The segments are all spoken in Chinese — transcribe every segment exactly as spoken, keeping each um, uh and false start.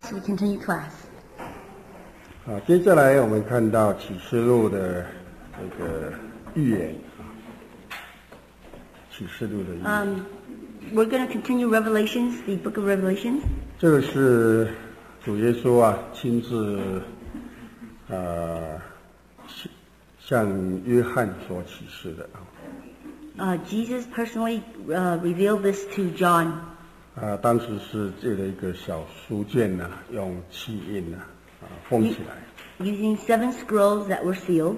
We continue class. 好，接下来我们看到启示录的这个预言啊，启示录的预言。 Um, we're going to continue Revelations, the book of Revelations. 这个是主耶稣啊亲自呃向约翰所启示的啊。 Uh, Jesus personally uh, revealed this to John. 啊，当时是借了一个小书卷呐、啊，用漆印呐啊封起来。 Using seven scrolls that were sealed.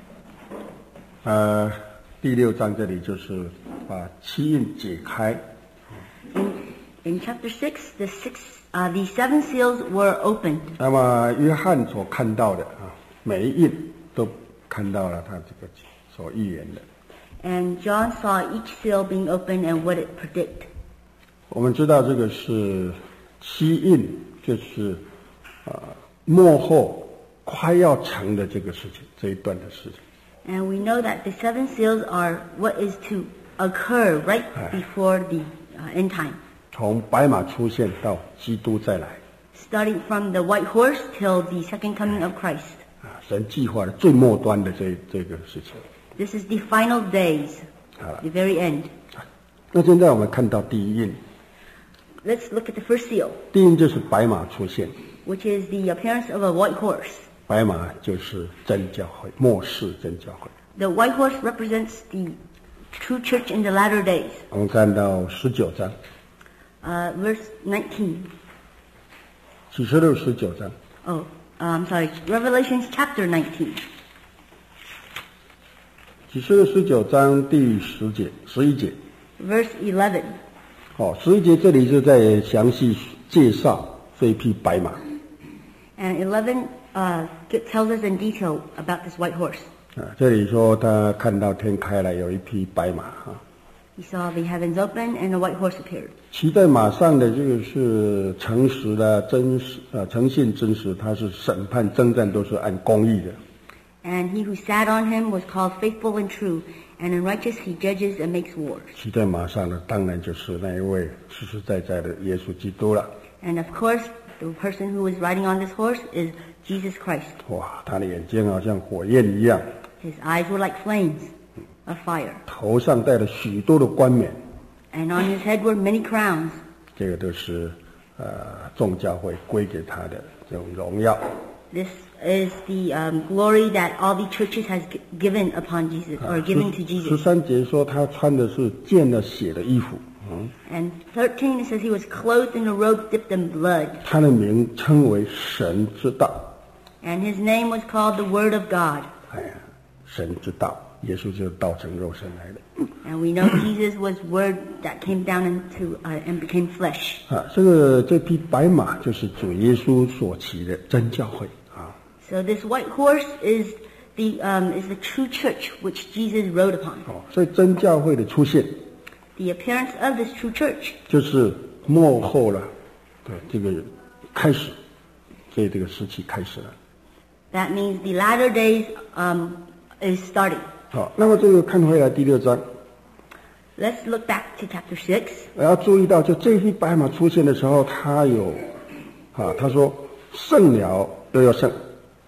呃，第六章这里就是把漆印解开。 In, in chapter six, the six, uh, the seven seals were opened. 那么约翰所看到的啊，每一印都看到了他这个所预言的。 And John saw each seal being opened and what it predicted. 我们知道这个是漆印，就是啊末后快要成的这个事情，这一段的事情。 And we know that the seven seals are what is to occur right before the uh, end time. 从白马出现到基督再来。 Starting from the white horse till the second coming of Christ. 啊，神计划的最末端的这这个事情。 This is the final days, the very end. 那现在我们看到第一印。 Let's look at the first seal. 第一印就是白马出现。 Which is the appearance of a white horse. 白马就是真教会，末世真教会。 The white horse represents the true church in the latter days. 我们看到十九章。 Uh, verse nineteen. 启示录十九章。 Oh, I'm um, sorry. Revelations chapter nineteen. 启示录十九章第十节、十一节。 Verse eleven. 好，十一节这里就在详细介绍这一匹白马。 And eleven uh, tells us in detail about this white horse. 啊，这里说他看到天开了，有一匹白马啊。 He saw the heavens open and a white horse appeared. 骑在马上的这个是诚实的、真实啊，诚信真实，他是审判征战都是按公义的。 And he who sat on him was called faithful and true, and in righteous he judges and makes wars. 骑在马上的当然就是那一位实实在在的耶稣基督了。 And of course, the person who is riding on this horse is Jesus Christ. 哇，他的眼睛好像火焰一样。 His eyes were like flames of fire. 头上戴了许多的冠冕。 And on his head were many crowns. 这个都是呃众教会归给他的这种荣耀。 This is the um, glory that all the churches has given upon Jesus, or given to Jesus. 十三节说他穿的是溅了血的衣服。嗯。 And thirteen it says he was clothed in a robe dipped in blood. 他的名称为神之道。 And his name was called the Word of God. 哎呀，神之道，耶稣就是道成肉身来的。 And we know Jesus was Word that came down into uh, and became flesh. 啊，这个这匹白马就是主耶稣所骑的真教会啊。 So this white horse is the um, is the true church which Jesus rode upon. 哦，所以真教会的出现 The appearance of this true church 就是末后了，对，这个开始，所以这个时期开始了。 That means the latter days um, is starting. 好，那么这个看回来第六章。 Let's look back to chapter six. 我要注意到，就这匹白马出现的时候，他有，啊，他说胜了都要胜。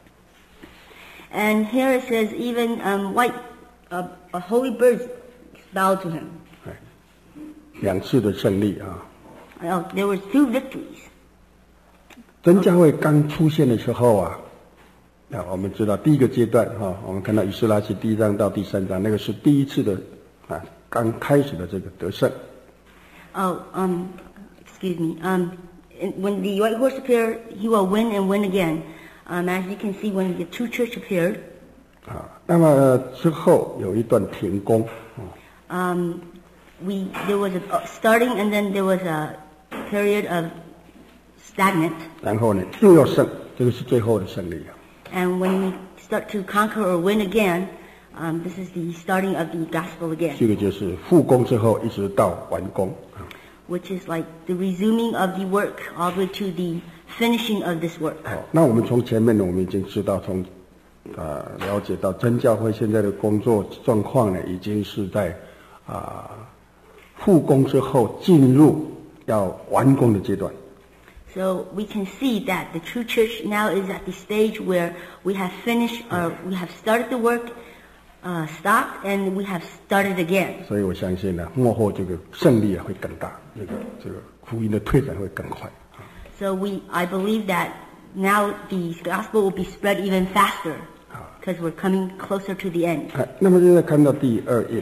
And here it says, even um, white, uh, a holy birds bowed to him. 两次的胜利啊。 Oh, there were two victories. 真教会刚出现的时候啊，啊，我们知道第一个阶段哈、啊，我们看到以斯拉记第一章到第三章，那个是第一次的啊，刚开始的这个得胜。 Oh, um, excuse me. Um, when the white horse appeared, he will win and win again. Um, as you can see, when the true church appeared. 啊，那么之后有一段停工。 啊、um, we there was a starting and then there was a period of stagnant. 然后呢，又要胜，这个是最后的胜利啊。 And when we start to conquer or win again, um, this is the starting of the gospel again. 这个就是复工之后一直到完工。 Which is like the resuming of the work all the way to the finishing of this work. 好，那我们从前面呢，我们已经知道，从啊、呃、了解到真教会现在的工作状况呢，已经是在啊复工之后进入要完工的阶段。 So we can see that the true church now is at the stage where we have finished, or we have started the work, uh, stopped, and we have started again. 所以我相信呢，幕后这个胜利啊会更大，这个这个福音的推展会更快。 So we, I believe that now the gospel will be spread even faster because we're coming closer to the end. 啊，那么现在看到第二印，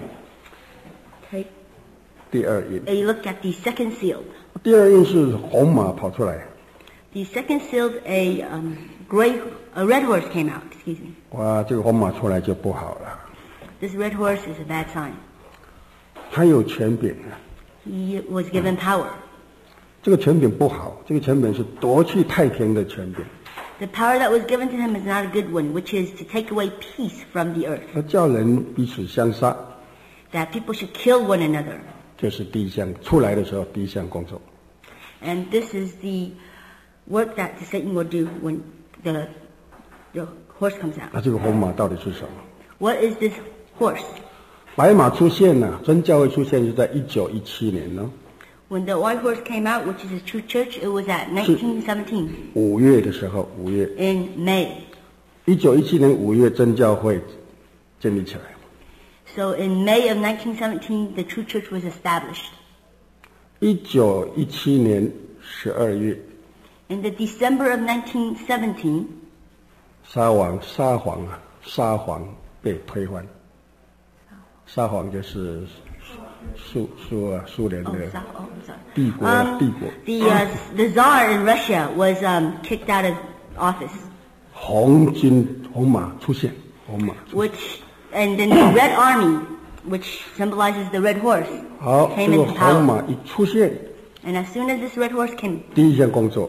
Take 第二印， a look at the second seal. 第二印是红马跑出来， The second seal, a um, gray, a red horse came out. Excuse me. 哇，这个红马出来就不好了， This red horse is a bad sign. 他有权柄啊， He was given power. 这个权柄不好，这个权柄是夺去太平的权柄， The power that was given to him is not a good one, which is to take away peace from the earth. 他叫人彼此相杀， That people should kill one another. 这是第一项出来的时候第一项工作。 And this is the work that Satan will do when the, the horse comes out. 那这个红马到底是什么？ What is this horse? 白马出现呢、啊，真教会出现是在一九一七年呢、 When the white horse came out, which is a true church, it was at nineteen seventeen, 五月的时候，五月 in May. 一九一七年五月真教会建立起来。 So in May of nineteen seventeen, the true church was established. 一九一七年十二月， In the December of nineteen seventeen, 沙皇沙皇啊，沙皇被推翻。沙皇就是苏苏啊苏联的 oh, so, oh, I'm sorry. 帝国啊 Um, 帝国。 the, uh, the Tsar in Russia was um, kicked out of office, 红军红马出现，红马出现。 which, and then the Red Army, which symbolizes the red horse, 好， came 这个 into 红 power. 马一出现， And as soon as this red horse came, 第一项工作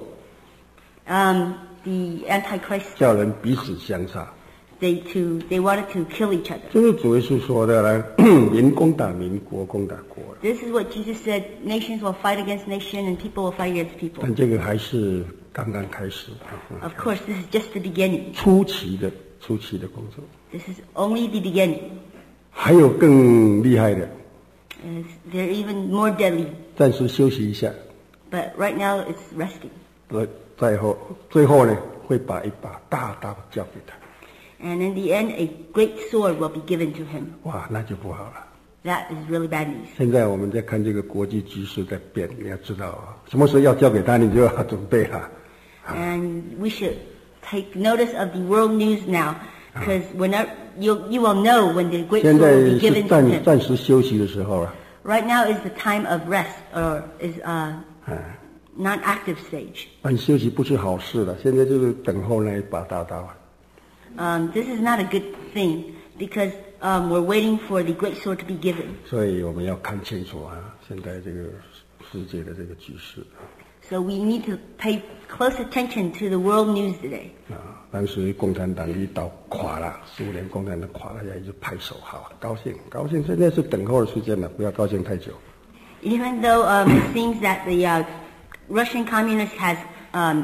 um, the Antichrist, 叫人彼此相杀。 they to they wanted to kill each other. 这是主耶稣说的呢，民攻打民，国攻打国。 This is what Jesus said: nations will fight against nation, and people will fight against people. 但这个还是刚刚开始啊， Of course, this is just the beginning. 初期的初期的工作。 This is only the beginning. 还有更厉害的， And it's- they're even more deadly. 暂时休息一下， But right now, it's resting. 呃，最后最后呢，会把一把大刀交给他。 And in the end, a great sword will be given to him. 哇，那就不好了。 That is really bad news. 现在我们在看这个国际局势在变，你要知道啊，什么时候要交给他，你就要准备了。 And we should take notice of the world news now, because whenever you you will know when the great 现 sword 在 will be 是 given to 暂 him. 暂时休息的时候啊， Right now is the time of rest, or is uh 嗯， non-active stage. 但休息不是好事了，现在就是等候那一把大刀啊。 Um, this is not a good thing because um, we're waiting for the great sword to be given. 所以我们要看清楚啊，现在这个世界的这个局势 So we need to pay close attention to the world news today. 啊。当时共产党一倒垮了，苏联共产党垮了，大家就拍手，好，高兴，高兴。现在是等候的时间了，不要高兴太久。 Even though um, it seems that the uh, Russian communist has um,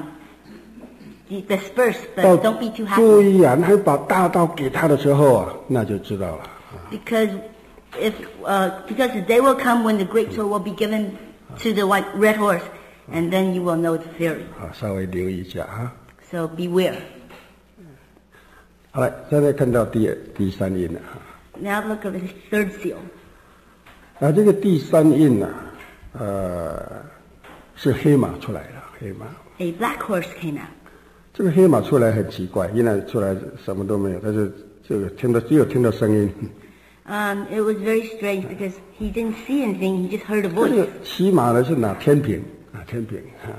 di- dispersed, 到 but don't be too 注 happy 意啊，还把大刀给他的时候啊，那就知道了。 because if uh, because the day will come when the great sword will be given to the white red horse, and then you will know its fury. 啊，稍微留意一下啊。 So beware. 好了，现在看到第第三印了啊。 Now look at the third seal. 啊，这个第三印呢、啊，呃，是黑马出来了，黑马。 A black horse came out. 这个黑马出来很奇怪，原来出来什么都没有，但是这个听到只有听到声音。 Um, it was very strange because he didn't see anything; he just heard a 这 voice. 个骑马的是哪天平啊？天平啊。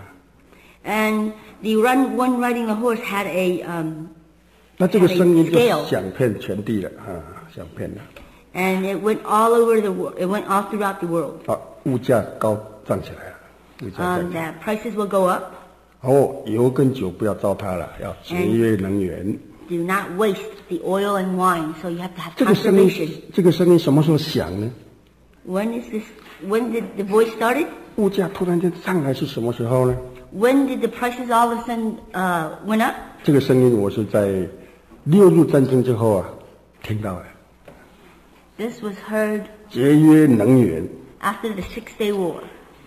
And the run, one riding the horse had a um, 那这个声音就 Scale 响遍全地了啊，响遍了。 and it went all over the world. It went all throughout the world. 啊，物价高涨起来了，物价涨 Um, 起来。 that prices will go up. 哦，油跟酒不要糟蹋了，要节约能源。 Do not waste the oil and wine, so you have to have 这个声音 conservation.， 这个声音什么时候响呢？ When is this? When did the voice started? 物价突然间上来是什么时候呢？ When did the prices all of a sudden uh, went up? 这个声音我是在六日战争之后啊听到的， This was heard 节约能源。 after the Six-Day War.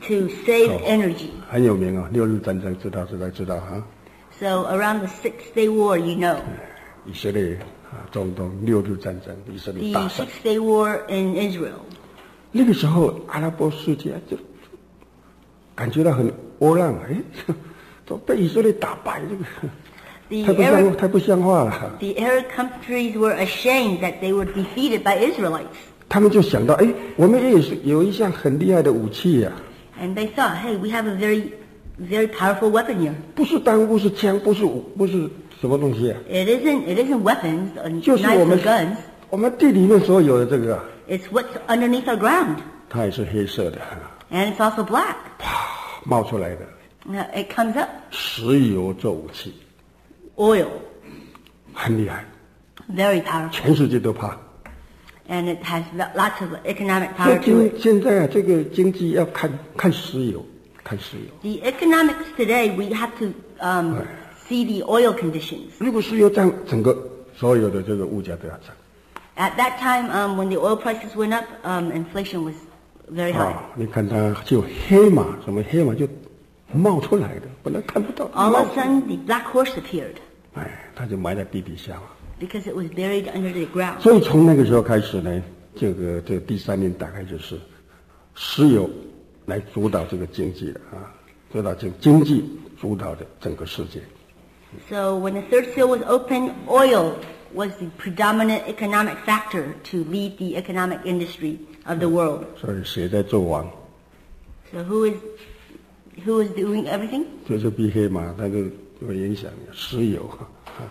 to save Oh. energy. 很有名啊，六日战争知道知道知道哈。 So around the Six Day War, you know, 以色列啊，中东六日战争，以色列 the 大胜。 Six Day War in Israel. 那个时候，阿拉伯世界就感觉到很窝囊，哎，都被以色列打败，这个 The 太不像 Arab, 太不像话了。 the Arab countries were ashamed that they were defeated by Israelites. 他们就想到，哎，我们也是有一项很厉害的武器呀、啊， And they thought, hey, we have a very, very powerful weapon here. 不是弹，不是枪，不是武，不是什么东西啊， It isn't, it isn't weapons, uh, 就是 knives 我们 or guns. 我们地里面所有的这个啊， It's what's underneath our ground. 它也是黑色的，啊 And it's also black. 冒出来的 Now, it comes up. 石油做武器， Oil. 很厉害， Very powerful. 全世界都怕。 And it has lots of economic 所以 power to 经 it. 现在啊，这个经济要看看石油，看石油。 The economics today, we have to um, see the oil conditions. 如果石油涨，整个所有的这个物价都要涨。 At that time, um, when the oil prices went up, um, inflation was very high. 啊，你看它就黑马，什么黑马就冒出来的，本来看不到。 All 冒 of a sudden, the black horse appeared 哎，它就埋在地底下嘛。 because it was buried under the ground. 所以从那个时候开始呢，这个这个第三年大概就是石油来主导这个经济了啊，主导经经济主导的整个世界。 So when the third seal was opened, oil was the predominant economic factor to lead the economic industry of the world. 所以谁在做王， So who is who is doing everything? 就是比黑马，它就会影响石油啊。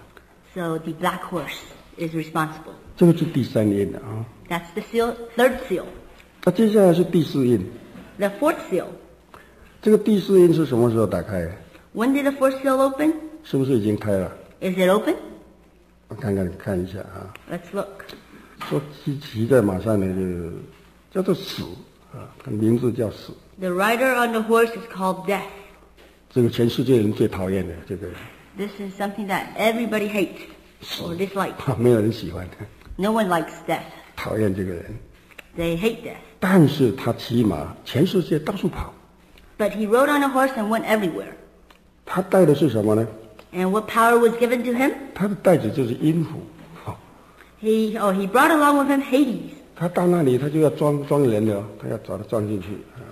So the black horse is responsible. 这个是第三印的啊， That's the seal, third seal. 那接下来是第四印。 The fourth seal. 这个第四印是什么时候打开？ When did the fourth seal open? 是不是已经开了？ Is it open? 我看看看一下啊。 Let's look. 说骑骑在马上呢，就叫做死啊，它名字叫死。 The rider on the horse is called death. 这个全世界人最讨厌的这个， This is something that everybody hates or dislikes. 没有人喜欢， No one likes death. 讨厌这个人。 They hate death. 但是他骑马，全世界到处跑。 But he rode on a horse and went everywhere. 他带的是什么呢？ And what power was given to him? 他的带子就是音符。好， He oh he brought along with him Hades. 他到那里他就要装装人了，他要把他装进去。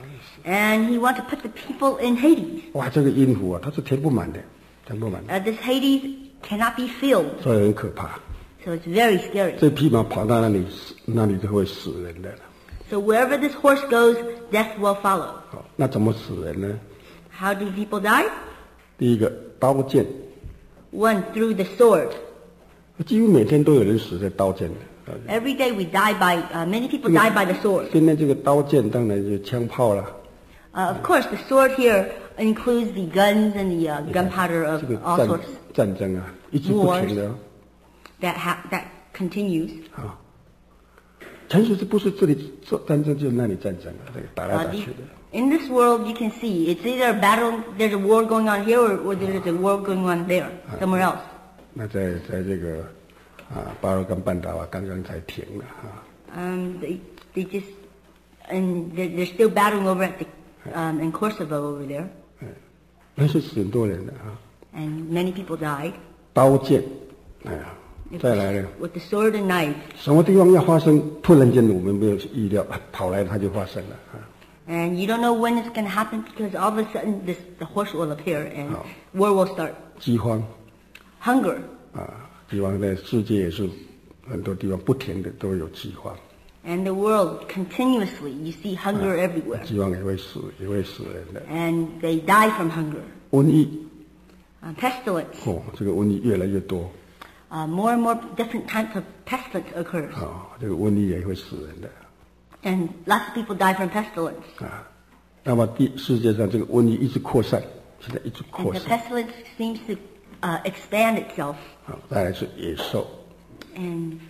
And he wanted to put the people in Hades. 哇，这个音符啊，它是填不满的，填不满的， Uh, this Hades cannot be filled, 所以很可怕。 so it's very scary. 这匹马跑到那里，死那里就会死人的了。 So wherever this horse goes, death will follow. 好，那怎么死人呢？ How do people die? 第一个刀剑， One, through the sword. 几乎每天都有人死在刀剑的。 Every day we die by, uh, many people die by the sword. 现在这个刀剑当然就枪炮了。 Uh, of course, the sword here includes the guns and the uh, gunpowder of 这个 all 战 sorts 战争啊，一直不停的 that ha- that continues. 啊。全世界不是这里做战争，就是那里战争啊，这个打来 Uh, 打 the- 去的。 in this world, you can see it's either a battle, there's a war going on here, or, or there's a war going on there, somewhere else. 那在在这个啊巴尔干半岛啊，刚刚才停了啊。 Um, they, they just, and they're, they're still battling over at the, um, in Kosovo over there, 那是死很多人的啊。 and many people died. 刀剑，哎呀， If 再来呢， with the sword and knife. 什么地方要发生，突然间我们没有预料，跑来它就发生了啊。 And you don't know when it's going to happen because all of a sudden this, the horse will appear and Oh. war will start. 饥荒 Hunger. 啊，饥荒在世界也是很多地方不停的都有饥荒， And the world, continuously, you see hunger everywhere. 饥荒也会死，也会死人的。 And they die from hunger. 瘟疫 Uh, pestilence. 哦，这个瘟疫越来越多 Uh, more and more different types of pestilence occurs. 啊，这个瘟疫也会死人的 And lots of people die from pestilence. 啊。那么地世界上这个瘟疫一直扩散，现在一直 And 扩 the 散 pestilence seems to uh, expand itself. 啊。再来是野兽， And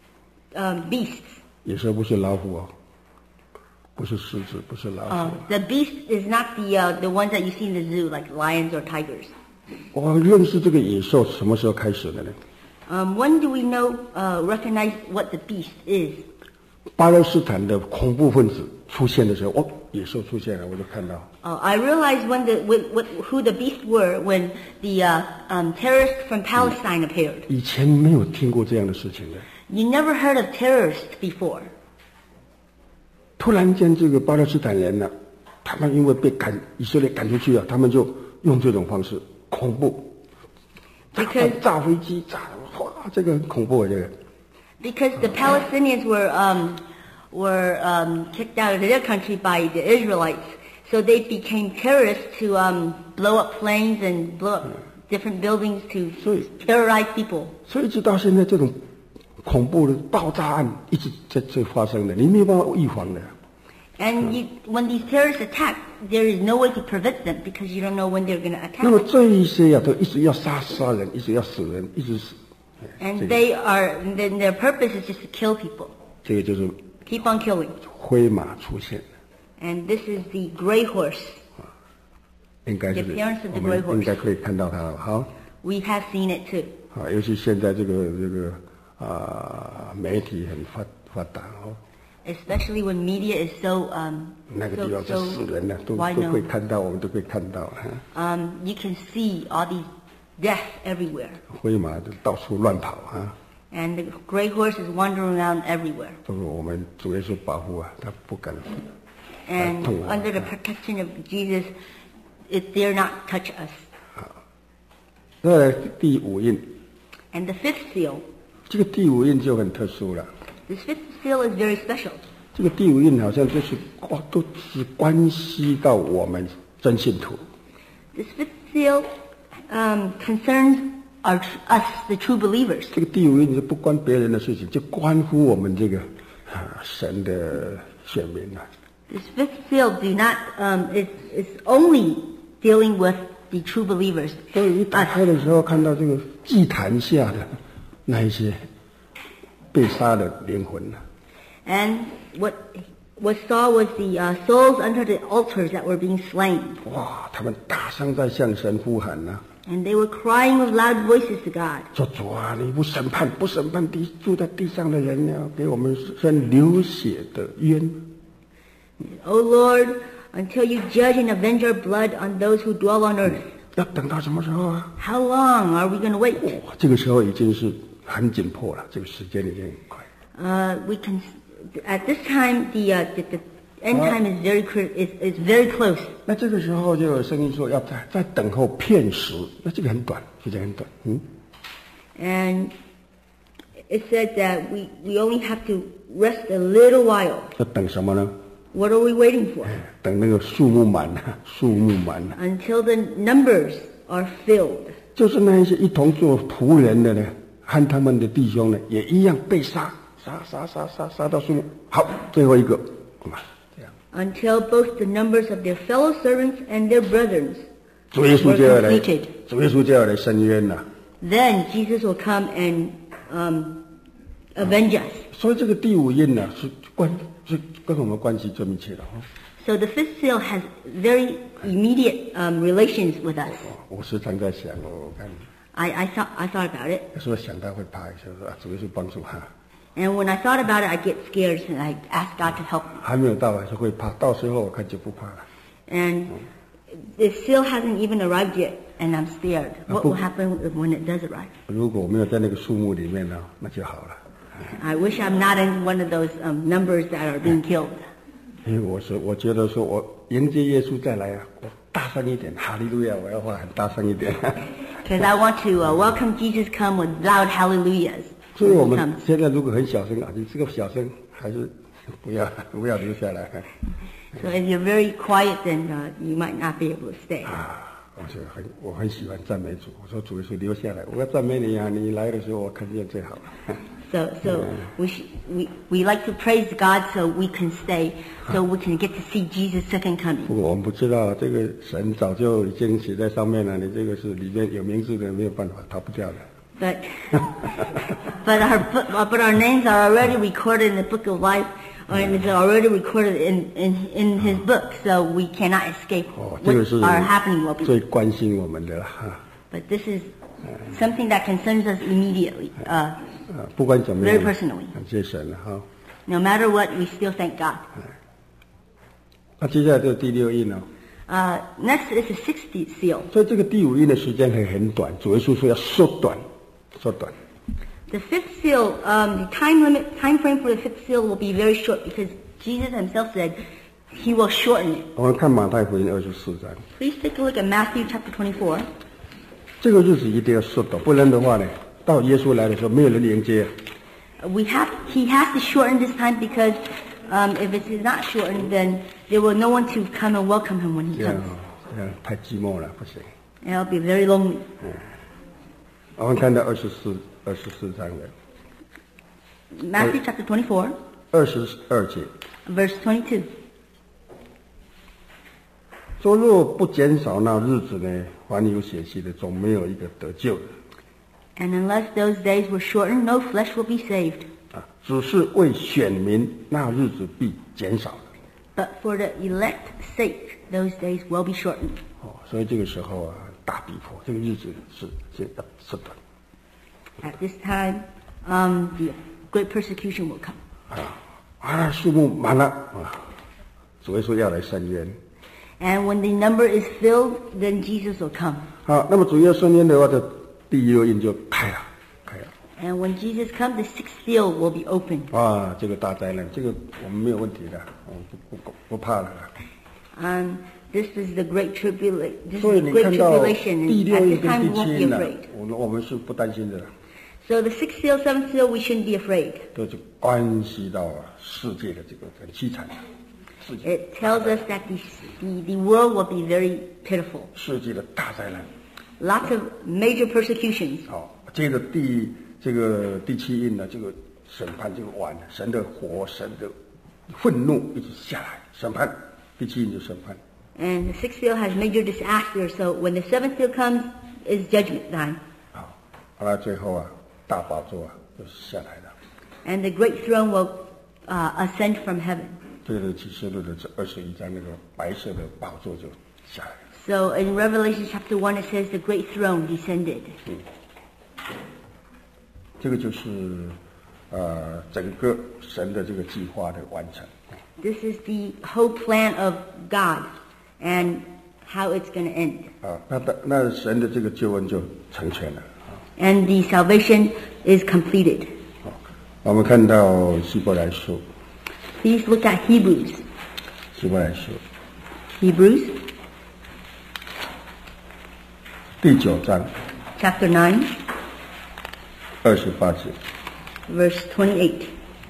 um, beasts. 野兽不是老虎哦，不是狮子，不是老 Uh, 虎。 the beast is not the uh, the ones that you see in the zoo, like lions or tigers. 我认识这个野兽什么时候开始的呢？ Um, when do we know, uh, recognize what the beast is? 巴勒斯坦的恐怖分子出现的时候，哦，野兽出现了，我就看到。 Uh, I realized when the when, what, who the beasts were when the uh, um, terrorists from Palestine appeared. 以前没有听过这样的事情的。 You never heard of terrorists before. 突然间，这个巴勒斯坦人呢、啊，他们因为被赶以色列赶出去啊，他们就用这种方式恐怖，炸炸飞机，炸哇，这个很恐怖啊，这个。 Because the Palestinians were um, were um, kicked out of their country by the Israelites, so they became terrorists to um, blow up planes and blow up different buildings to terrorize people. 所以直到现在，这种恐怖的爆炸案一直在在发生的，你没有办法预防的。 And you, when these terrorists attack, there is no way to prevent them because you don't know when they're going to attack. 那么这一些呀、啊，都一直要杀杀人，一直要死人，一直死。 And they are, then their purpose is just to kill people. 这个就是 keep on killing. 灰马出现。 And this is the gray horse. 应该是 the appearance of the 我 gray 们 horse. 应该可以看到它了。好。 We have seen it too. 啊，尤其现在这个这个啊、呃、媒体很发发达哦。 Especially when media is so um 那个 so 地方是死人的，都 wide 都会 known. 看到，我们都可以看到。 Um, you can see all these deaths everywhere. 灰马就到处乱跑啊。 And the gray horse is wandering around everywhere. 都是我们主耶稣保护啊，他不敢。 And under the protection of Jesus, it dare not touch us. 那第五印。 And the fifth seal. 这个第五印就很特殊了。 This fifth seal is very special. 这个第五印好像就是哇，都是关系到我们真信徒。 This fifth seal um, concerns our, us, the true believers. 这个第五印就不关别人的事情，就关乎我们这个啊神的选民啊。 This fifth seal do not um, is is only dealing with the true believers. 所以一打开的时候，看到这个祭坛下的那一些被杀的灵魂啊。 And what what saw was the uh, souls under the altars that were being slain. 哇，他们大声在向神呼喊呐、啊。 And they were crying with loud voices to God. 说主啊，你不审判，不审判地住在地上的人呀，给我们伸流血的冤。 O Lord, until you judge and avenge our blood on those who dwell on earth. 要等到什么时候啊 How long are we going to wait? 哇，这个时候已经是很紧迫了，这个时间已经很快。 Uh, we can, at this time, the, uh, the, the end time is very is, is very close. 那这个时候就有声音说要在在等候片时，那这个很短，时间很短。嗯。 And it said that we we only have to rest a little while. 要等什么呢？ What are we waiting for? 等那个数目满了，数目满了。 Until the numbers are filled. 就是那一些一同做仆人的呢，和他们的弟兄呢，也一样被杀，杀杀杀杀杀到数目。好，最后一个，这样。 Until both the numbers of their fellow servants and their brethren 主耶稣就要 were 来， completed. 主耶稣就要来伸冤了。 Then Jesus will come and um, avenge us. 所以这个第五印呢，是关是跟我们关系最密切的。 So the fifth seal has very immediate um, relations with us. 我时常在想，我看 I, I thought I thought about it, 有时候想到会怕一下，说啊，主耶稣帮助他。 and when I thought about it, I get scared and I ask God to help me. 还没有到还是会怕，到时候我看就不怕了。 And the seal hasn't even arrived yet, and I'm scared. What will happen when it does arrive? 如果我没有在那个数目里面呢，那就好了。 I wish I'm not in one of those um, numbers that are being killed. 因为我说，我觉得说我迎接耶稣再来啊，我大声一点，哈利路亚！我要话很大声一点。 Because I want to uh, welcome Jesus come with loud hallelujahs. 所以我 when he 们 comes. 现在如果很小声啊，你这个小声还是不要不要留下来。 So if you're very quiet, then uh, you might not be able to stay. 啊，我就很我很喜欢赞美主。我说主耶稣留下来，我要赞美你啊！你来的时候我看见最好了。 So, so we, sh- we we like to praise God so we can stay, so we can get to see Jesus' second 不 coming. 过我们不知道，这个神早就已经写在上面了。你这个是里面有名字的，没有办法逃不掉的。 But but our book- uh, but our names are already recorded in the book of life, or it's already recorded in, in in His book, so we cannot escape 哦，这 what 个是 are happening will 最 be. 关心我们的了哈。 But this is something that concerns us immediately. Uh, 啊，不管怎么样， Very personally. 感谢神了哈。 no matter what, we still thank God. 那接下来就是第六印了。 Uh, next is the sixth seal. 所以这个第五印的时间可以很短，主耶稣说要缩短，缩短。 The fifth seal, um, the time limit, time frame for the fifth seal will be very short because Jesus himself said he will shorten it. 我们看马太福音二十四章。 Please take a look at Matthew chapter twenty-four. 这个日子一定要缩短，不然的话呢，到耶稣来的时候没有人迎接。 We have, he has to shorten this time because um, if it is not shortened, then there will no one to come and welcome him when he 这样 comes. 这样太寂寞了，不行。 And it'll be very lonely. 我们看到二十四二十四章的 Matthew chapter twenty-four, 二十二节， verse twenty-two. 说若不减少那日子呢，凡有血气的，总没有一个得救的。 And unless those days were shortened, no flesh will be saved. 啊，只是为选民，那日子必减少。 But for the elect's sake, those days will be shortened. 哦，所以这个时候啊，大逼迫，这个日子是是要缩短。 At this time, um, the great persecution will come. 啊啊，数目满了啊，主耶稣要来伸冤。 And when the number is filled, then Jesus will come. 好，那么主要伸冤的话，就第六印就开了，开了。 And when Jesus comes, the sixth seal will be opened. 啊，这个大灾难，这个我们没有问题的，我们不不不怕了。 Um, this is the great tribulation. This is 所以 the 你 great 看到 tribulation, 第 and 六 at 印 this 跟 time 第 we won't 七 be 印呢， afraid. 我们我们是不担心的， So the sixth seal, seventh seal, we shouldn't be afraid. 都是关系到啊世界的这个很凄惨，世界 It tells us that the, the, the world will be very pitiful. 世界的大灾难。 Lots of major persecutions. 好，接着第这个第七印呢，这个审判这个完了，神的火、神的愤怒一直下来，审判，第七印就审判。 And the sixth seal has major disaster, so when the seventh seal comes, is judgment time. 好，好了，最后啊，大宝座啊就下来了。 And the great throne will uh, ascend from heaven. 这个启示录的这二十一章那个白色的宝座就下来了。 So in Revelation chapter one, it says the great throne descended. 这个就是呃整个神的这个计划的完成。 This is the whole plan of God and how it's going to end. 啊，那的那神的这个救恩就成全了。 And the salvation is completed. 好，我们看到希伯来书， Please look at Hebrews. 希伯来书 Hebrews 第九章 chapter nine, 二十八节， verse twenty-eight.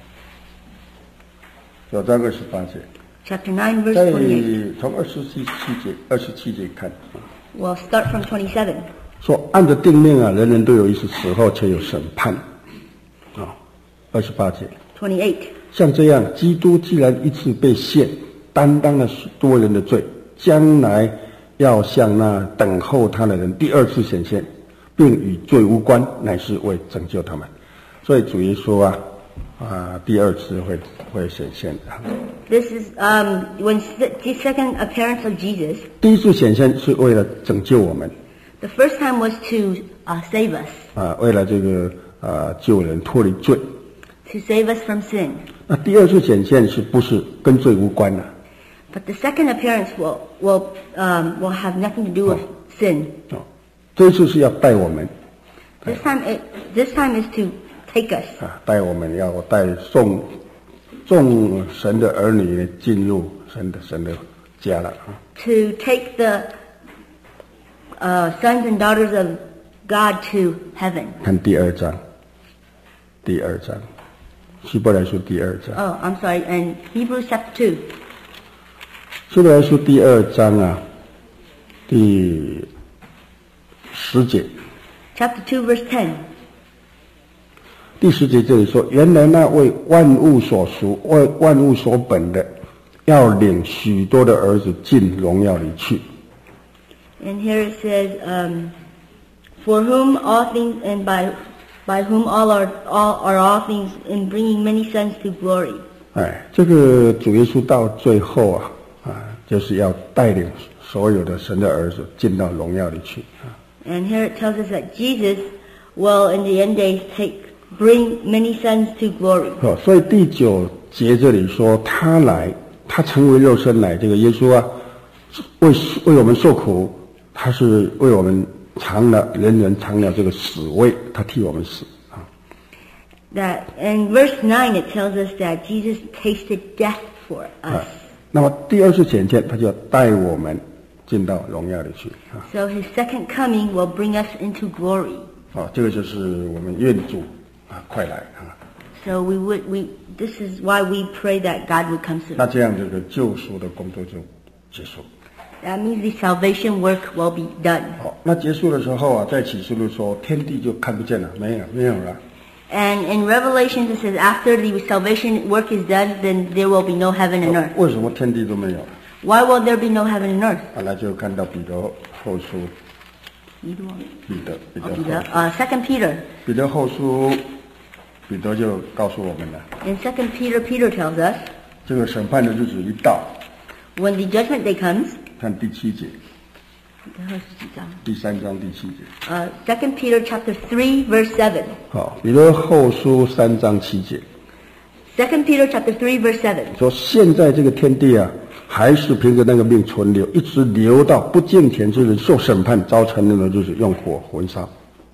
九章二十八节， Chapter nine, verse 在 twenty-eight. 从二十七节二十七节看， We'll start from twenty-seven. 说按着定命啊，人人都有一次死后，且有审判。啊，二十八节， twenty-eight. 像这样，基督既然一次被献，担当了许多人的罪，将来要向那等候他的人第二次显现，并与罪无关，乃是为拯救他们。所以主耶稣啊，啊，第二次会会显现的。 This is um, when s- the second appearance of Jesus. 第一次显现是为了拯救我们， The first time was to uh, save us, 啊，为了这个啊救人脱离罪。 to save us from sin. 那第二次显现是不是跟罪无关的？ But the second appearance will will um, will have nothing to do with sin. 哦，这一次是要带我们 This time, it, this time is to take us, 啊，带我们要带众众神的儿女进入神的神的家了啊。 to take the uh, sons and daughters of God to heaven. 看第二章，第二章，希伯来书第二章， Oh, I'm sorry. And Hebrews chapter two, 希伯来书第二章啊，第十节， chapter two, verse ten. 第十节这里说，原来那为万物所属、为万物所本的，要领许多的儿子进荣耀里去。 And here it says, um, "For whom all things, and by by whom all are all are all things, in bringing many sons to glory." 哎，这个主耶稣到最后啊，啊，就是要带领所有的神的儿子进到荣耀里去啊。 And here it tells us that Jesus will, in the end days, take bring many sons to glory. 哦，所以第九节这里说他来他成为肉身来，这个耶稣啊，为为我们受苦，他是为我们尝了人人尝了这个死味，他替我们死啊。 That in verse nine it tells us that Jesus tasted death for us. 啊，那么第二次显现，他就要带我们进到荣耀里去啊。 So his second coming will bring us into glory. 啊，这个就是我们愿主啊，快来啊。 So we would we this is why we pray that God would come soon. 那这样这个救赎的工作就结束。 That means the salvation work will be done. 好，那结束的时候啊，在启示录说天地就看不见了，没有没有了。 And in Revelation it says after the salvation work is done, then there will be no heaven and earth. 为什么天地都没有了？ Why will there be no heaven and earth? 啊，那就看到彼得后书，彼得彼得 Oh, 后 Peter. Uh, Second Peter. 彼得后书，彼得就告诉我们了， In Second Peter, Peter tells us 这个审判的日子一到， when the judgment day comes. 看第七节，第三章第七节。 Uh, Second Peter chapter three verse seven. 好，彼得后书三章七节 Second Peter chapter three verse seven. 说，现在这个天地啊，还是凭着那个命存留，一直留到不敬虔之人受审判遭承认的日子，用火焚烧。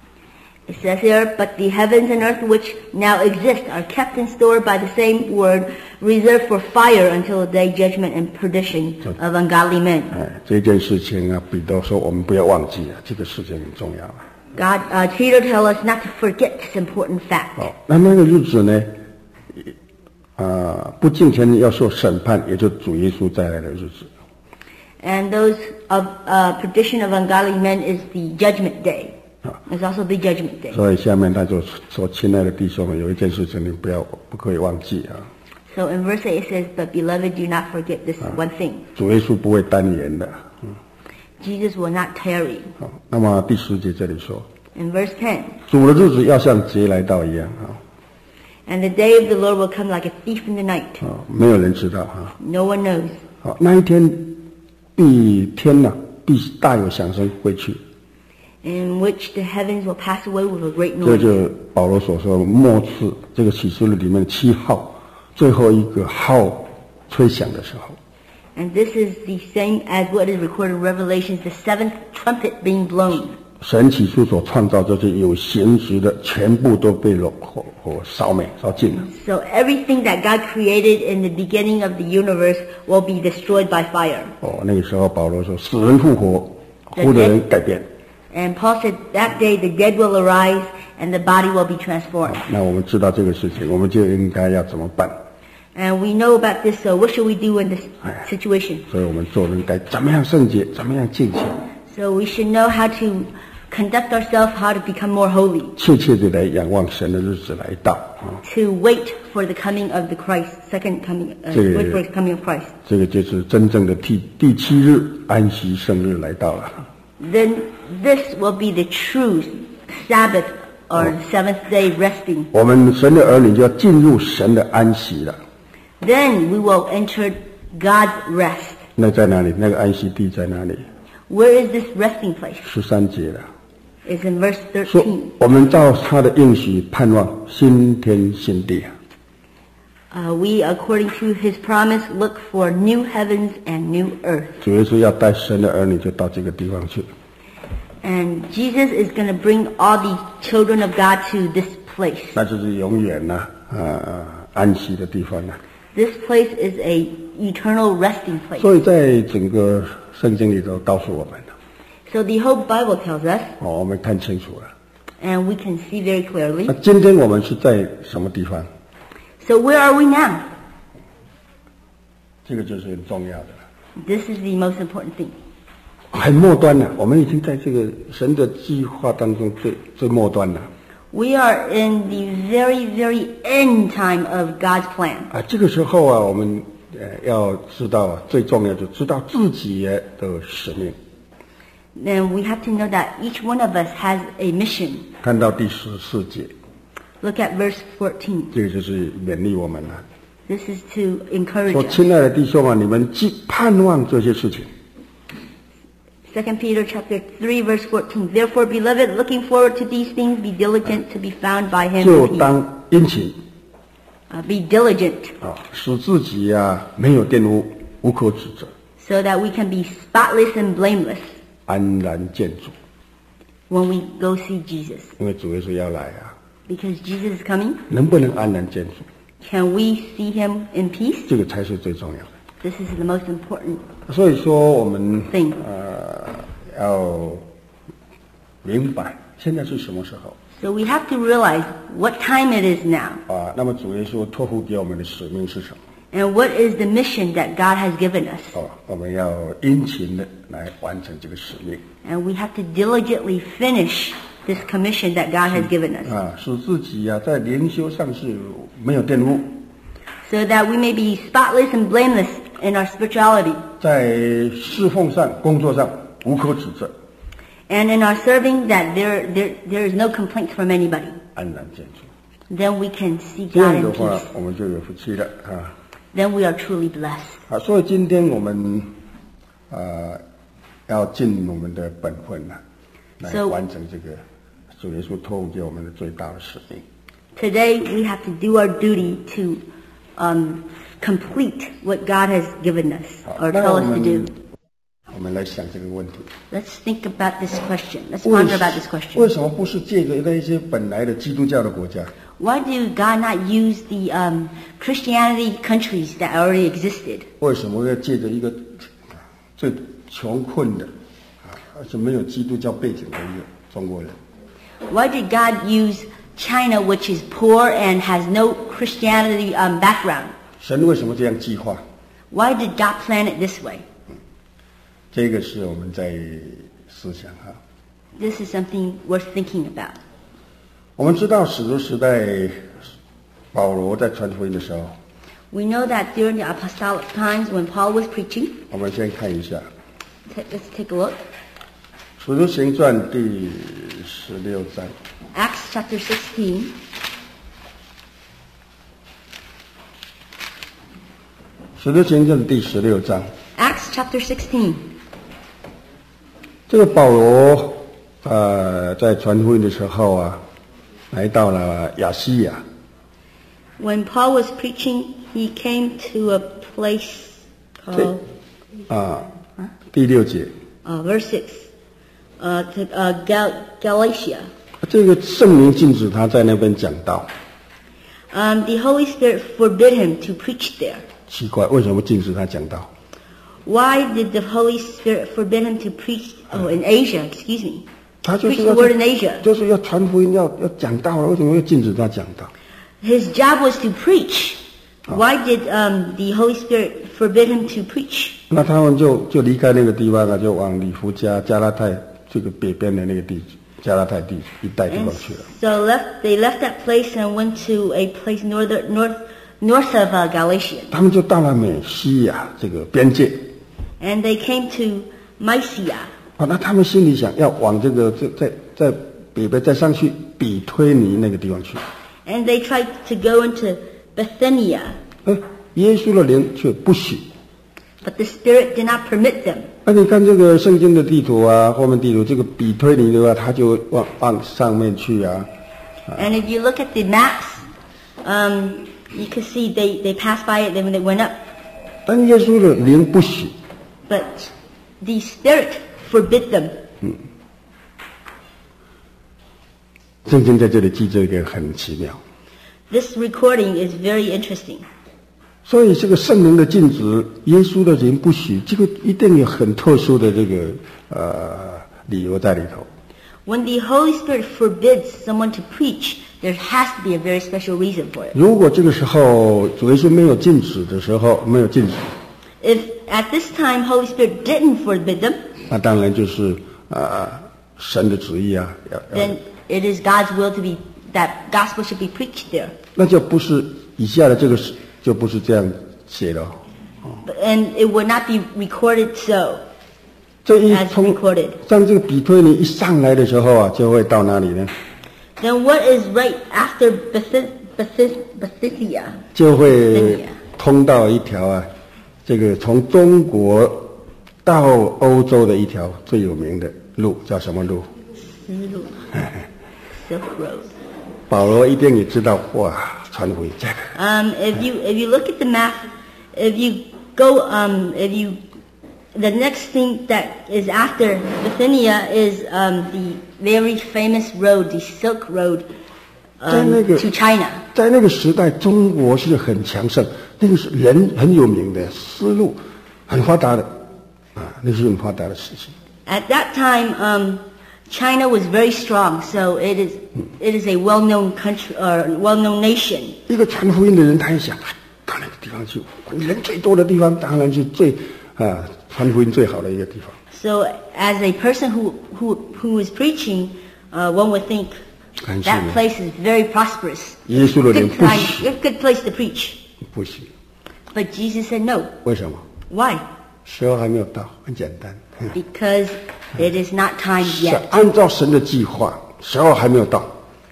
It says here, but the heavens and earth which now exist are kept in store by the same word, reserved for fire until the day judgment and perdition of ungodly men. 哎，这件事情啊，彼得说我们不要忘记啊，这个事情很重要啊。 God, uh, Peter tells us not to forget this important fact. 好，那那个日子呢，啊，不敬虔要受审判，也就主耶稣再来的日子。 And those of uh, perdition of ungodly men is the judgment day. It's also the judgment day. 所以下面他就说：“亲爱的弟兄们，有一件事情你不要不可以忘记啊。” So in verse eight it says, "But beloved, do not forget this one thing: 主耶稣不会单言的。嗯， Jesus will not tarry." 好，那么第十节这里说， In verse ten, 主的日子要像贼来到一样啊。 "And the day of the Lord will come like a thief in the night. 啊，没有人知道啊。 No one knows." 好，那一天必天呐、必大有响声归去。 In which the heavens will pass away with a great 这 noise. 就保罗所说的末次这个启示录里面的七号，最后一个号吹响的时候。 And this is the same as what is recorded in Revelations, the seventh trumpet being blown. 神起初所创造这些有形质的，全部都被火火火烧灭、烧尽了。 So everything that God created in the beginning of the universe will be destroyed by fire. 哦，那个时候保罗说，死人复活，活的人改变。 And Paul said that day the dead will arise and the body will be transformed. 那我们知道这个事情，我们就应该要怎么办？ And we know about this, so what should we do in this situation? 所以我们做人该怎么样圣洁，怎么样敬虔， So we should know how to conduct ourselves, how to become more holy, 切切的来仰望神的日子来到啊！ to wait for the coming of the Christ, second coming, uh, 这个- wait for the coming of Christ. 这个就是真正的第第七日安息圣日来到了。 Then this will be the true Sabbath or seventh day resting. 我们神的儿女就要进入神的安息了。 Then we will enter God's rest. 那在哪里？那个安息地在哪里？ Where is this resting place? 十三节了。 It's in verse 说 thirteen. 我们照他的应许盼望新天新地啊。 Uh, we, according to his promise, look for new heavens and new earth. 主耶稣要带神的儿女就到这个地方去。 And Jesus is going to bring all the children of God to this place. 那就是永远呐、啊，呃，安息的地方呐、啊。 This place is a eternal resting place. 所以在整个圣经里头告诉我们的， So the whole Bible tells us, 哦，我们看清楚了。 and we can see very 那 clearly. 今天我们是在什么地方？ So where are we now? 这个就是很重要的了。 This is the most important thing. 很末端了，我们已经在这个神的计划当中最最末端了。 We are in the very, very end time of God's plan. 啊，这个时候啊，我们呃要知道啊，最重要就知道自己的使命。 Then we have to know that each one of us has a mission. 看到第十四节， Look at verse fourteen. 这个就是勉励我们了。 This is to encourage 说， us. 亲爱的弟兄啊，你们既盼望这些事情， Second Peter chapter three verse fourteen. Therefore, beloved, looking forward to these things, be diligent to be found by him. 就 in peace. 当殷勤， uh, be diligent, 啊，使自己啊没有玷污，无可指责， so that we can be spotless and blameless 安然见主。 when we go see Jesus. 因为主耶稣要来啊， Because Jesus is coming, 能不能安然见主， can we see him in peace? 这个才是最重要的。 This is the most important 所以说，我们 thing. 呃要明白现在是什么时候 So we have to realize what time it is now, 啊。那么主耶稣托付给我们的使命是什么？ and what is the mission that God has given us. 哦，我们要殷勤的来完成这个使命 And we have to diligently finish this commission that God has given us, 啊，使自己啊在灵修上是没有玷污， so that we may be spotless and blameless in our spirituality, 在侍奉上、工作上无可指责， and in our serving that there, there, there is no complaints from anybody. 安然见主。 Then we can see 这 God 样的 in 话 peace. 我们就有福气了啊。 Then we are truly blessed. 啊，所以今天我们呃要尽我们的本分了，来 So- 完成这个主耶稣托付给我们的最大的使命。 Today we have to do our duty to um, complete what God has given us 好， or 那 tell 我 us to 们 do. 我们来想这个问题。 Let's think about this question. Let's 为 ponder about this 为 question. 什么不是借着那些本来的基督教的国家？ Why do God not use the um, Christianity countries that already existed? 为什么要借着一个最穷困的啊，而且没有基督教背景的一个中国人？ Why did God use China, which is poor and has no Christianity um, background? 神为什么这样计划？ Why did God plan it this way? 这个是我们在思想哈。 This is something worth thinking about. 我们知道使徒时代，保罗在传福音的时候， We know that during the apostolic times when Paul was preaching, 我们先看一下 t- let's take a look. 《使徒行传》第十六章。 Acts chapter sixteen. 使徒行传第十六章， Acts chapter sixteen. 这个保罗呃在传福音的时候啊，来到了亚西亚。 When Paul was preaching, he came to a place called 啊，第六节， uh, verse six, uh, to, uh, Gal- Galatia. 这个圣灵禁止他在那边讲道。 Um, the Holy Spirit forbid him to preach there. 奇怪，为什么禁止他讲道？ Why did the Holy Spirit forbid him to preach? Oh, in Asia, excuse me. 他就是 Preach 要 the word in Asia. 就是要传福音，要要讲道了，为什么要禁止他讲道？ His job was to preach. Why did um, the Holy Spirit forbid him to preach? 那他们就就离开那个地方啊，就往里弗加、加拉太这个北边的那个地加拉太地一带地 And 方去了。 so left, they left that place and went to a place northern, north, north of uh, Galatia. 他们就到了美西亚这个边界。 And they came to Mysia. 啊，那他们心里想要往这个在在在北边再上去比推尼那个地方去。 And they tried to go into Bithynia. 哎，耶稣的灵却不许。 But the Spirit did not permit them. 那你看这个圣经的地图啊，后面地图这个比推尼的话，他就往往上面去啊。 And if you look at the maps, um, you can see they, they passed by it, then they went up. 但耶稣的灵不许。 But the Spirit forbid them. 圣经在这里记这个很奇妙。 This recording is very interesting. 所以这个圣灵的禁止，耶稣的灵不许，这个一定有很特殊的这个呃理由在里头。 When the Holy Spirit forbids someone to preach, there has to be a very special reason for it. 如果这个时候主耶稣没有禁止的时候，没有禁止， If at this time Holy Spirit didn't forbid them, 那当然就是呃神的旨意啊，要要 then it is God's will to be that gospel should be preached there. 那就不是以下的这个是就不是这样写的。 But- And it would not be recorded so. 这一 As 从 recorded. 像这个比推尼一上来的时候啊，就会到哪里呢？ Then what is right after Beth- Beth- Bithynia? 就会 Bithynia. 通到一条啊，这个从中国到欧洲的一条最有名的路，叫什么路？ Silk Road. 保罗一定也知道，哇，传福音这个。 Um, if you if you look at the map, if you go um, if you the next thing that is after Bithynia is um, the very famous road, the Silk Road um, 在那个 to China. 在那个时代，中国是很强盛，那个是人很有名的，丝路很发达的，啊，那是很发达的事情。 At that time, um, China was very strong, so it is it is a well-known country or well-known nation. 一个传福音的人，他也想啊到那个地方去，人最多的地方，当然是最啊传福音最好的一个地方。 So, as a person who who who is preaching, uh, one would think 但是 that 呢， place is very prosperous. 耶稣的 Good 人不 time, 行， a good place to preach. 不行， But Jesus said no. 为什么？ Why? 时候还没有到，很简单。 Because it is not time 是 yet. 按照神的计划，时候还没有到。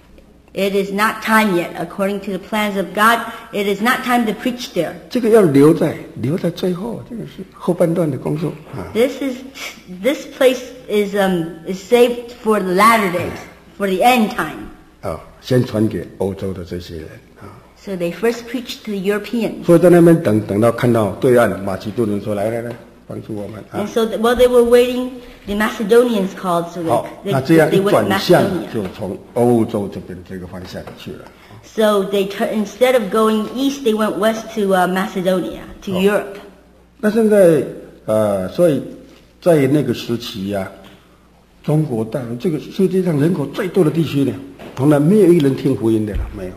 It is not time yet. According to the plans of God, it is not time to preach there. 这个要留在留在最后，这个是后半段的工作啊。 This is this place is um is saved for the latter days, for the end time. 啊，先传给欧洲的这些人啊， So they first preached to the Europeans. 所以在那边等等到看到对岸马其顿人说来来来帮助我们啊 And，so th- while they were waiting, the Macedonians called, so 好， they, 那 they, 这样 they 一 went to 转向 Macedonia. 就从欧洲这边这个方向去了。 So they tur- instead of going east, they went west to uh, Macedonia, to Europe. 那现在呃，所以在那个时期呀、中国大陆这个世界上人口最多的地区呢，从来没有一人听福音的了，没有。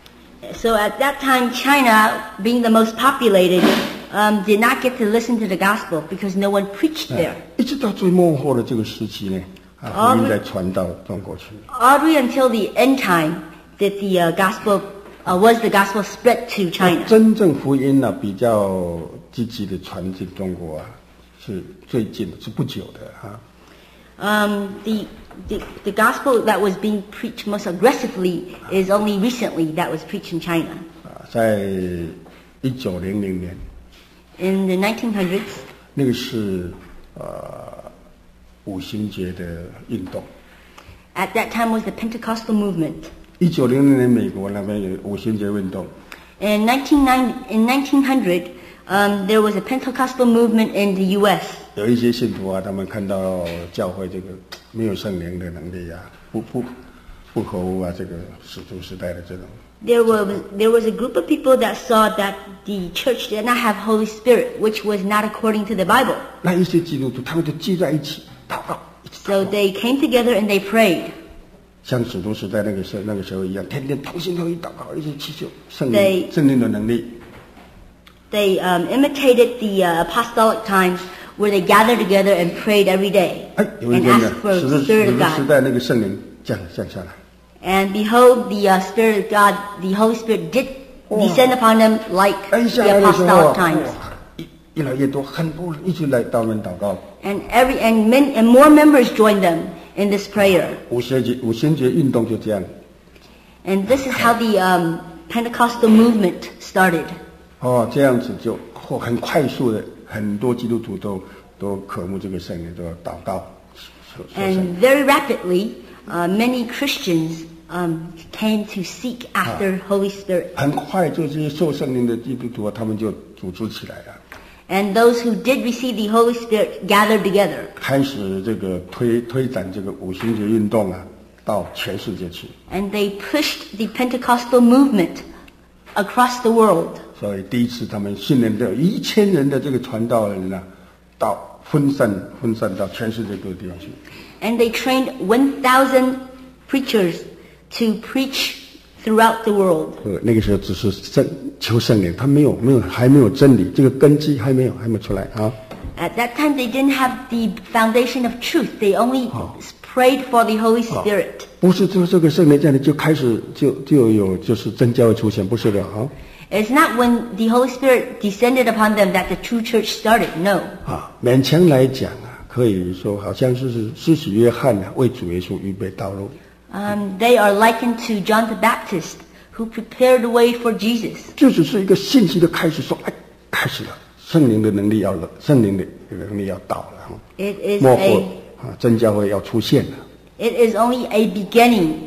So at that time, China, being the most populated, um, did not get to listen to the gospel because no one preached there. 一直到最末后的这个时期呢，啊，福音才传到中国去。 Only until the end time did the uh, gospel uh, was the gospel spread to China. 真正福音呢、比较积极的传进中国啊，是最近的，是不久的啊。 Um, the, the the gospel that was being preached most aggressively is only recently that was preached in China. 啊，在一九零零年， In the nineteen hundreds, 那个是呃五旬节的运动。 at that time was the Pentecostal movement. 一九零零年，美国那边有五旬节运动， In nineteen ninety, in nineteen hundred, um, there was a Pentecostal movement in the U S. 有一些信徒啊，他们看到教会这个没有圣灵的能力啊，不不不合乎啊这个使徒时代的这种。 There was there was a group of people that saw that the church did not have Holy Spirit, which was not according to the Bible. 那一些基督徒，他们就聚在一起祷告，一起祷 So 告 they came together and they prayed. 像使徒时代那个时候那个时候一样，天天同心合意祷告，一起祈求圣对灵圣灵的能力。 They um, imitated the uh, apostolic times where they gathered together and prayed every day 哎，有一 and 天呢 asked，for 使 the 徒 Spirit 使 of 徒时 God. 代那个圣灵降降下来， And behold, the uh, Spirit of God, the Holy Spirit did descend upon them like 哎， the 下来的时候 apostolic 啊， times. 哇，一越来越多，很多人一起来到门祷告。 And every and, men, and more members joined them in this prayer. 五旬节五旬节运动就这样。 And this is how the um, Pentecostal movement started. 哦，这样子就或很快速的，很多基督徒都都渴慕这个圣灵，都要祷告。说说圣灵 And very rapidly, uh, many Christians um, came to seek after Holy Spirit. 很快就这些受圣灵的基督徒啊，他们就组织起来了， And those who did receive the Holy Spirit gathered together. 开始这个推推展这个五旬节运动啊，到全世界去。 And they pushed the Pentecostal movement across the world. 所以第一次他们训练到一千人的这个传道人啊，到分散分散到全世界各个地方去。 And they trained one thousand preachers to preach throughout the world. 呃，那个时候只是圣求圣灵，他没有没有还没有真理，这个根基还没有还没有出来啊。 At that time, they didn't have the foundation of truth. They only prayed for the Holy Spirit. 不是说这个圣灵这样就开始就就有就是真教会出现，不是的啊。 It's not when the Holy Spirit descended upon them that the true church started. No. 啊，勉强来讲啊，可以说好像是是施洗约翰啊，为主耶稣预备道路。 Um, they are likened to John the Baptist, who prepared the way for Jesus. 这只是一个信息的开始，说哎，开始了，圣灵的能力要了，圣灵的能力要到了啊。 It is 末后 a 啊，真教会要出现了。 it is only a beginning